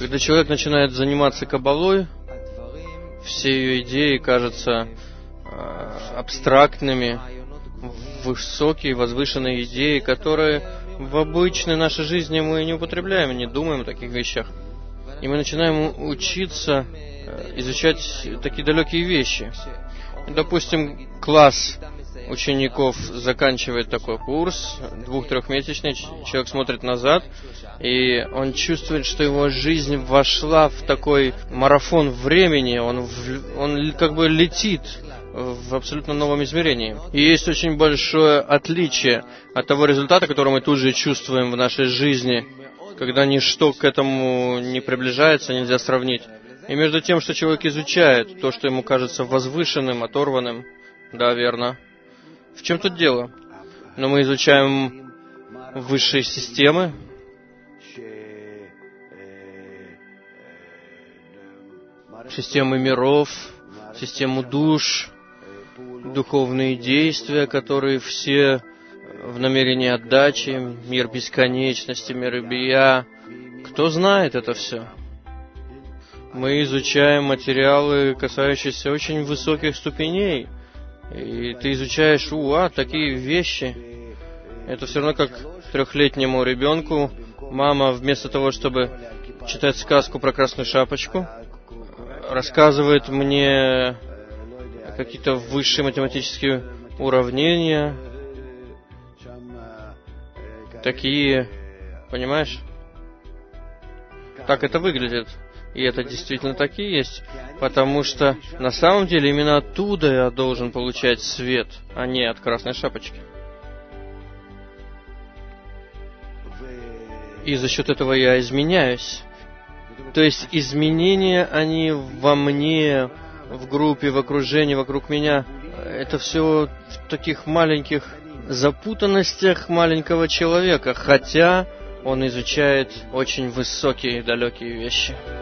Когда человек начинает заниматься каббалой, все ее идеи кажутся абстрактными, высокие, возвышенные идеи, которые в обычной нашей жизни мы не употребляем, не думаем о таких вещах. И мы начинаем учиться изучать такие далекие вещи. Допустим, класс учеников заканчивает такой курс, 2-3-месячный, человек смотрит назад, и он чувствует, что его жизнь вошла в такой марафон времени, он как бы летит в абсолютно новом измерении. И есть очень большое отличие от того результата, который мы тут же чувствуем в нашей жизни, когда ничто к этому не приближается, нельзя сравнить. И между тем, что человек изучает то, что ему кажется возвышенным, оторванным, да, верно. В чем тут дело? Но мы изучаем высшие системы, системы миров, систему душ, духовные действия, которые все в намерении отдачи, мир бесконечности, мир бия. Кто знает это все? Мы изучаем материалы, касающиеся очень высоких ступеней. И ты изучаешь, такие вещи. Это все равно как 3-летнему ребенку мама вместо того, чтобы читать сказку про Красную Шапочку, рассказывает мне какие-то высшие математические уравнения. Такие, понимаешь? Так это выглядит. И это действительно такие есть, потому что на самом деле именно оттуда я должен получать свет, а не от Красной Шапочки. И за счет этого я изменяюсь. То есть изменения, они во мне, в группе, в окружении, вокруг меня. Это все в таких маленьких запутанностях маленького человека, хотя он изучает очень высокие и далекие вещи.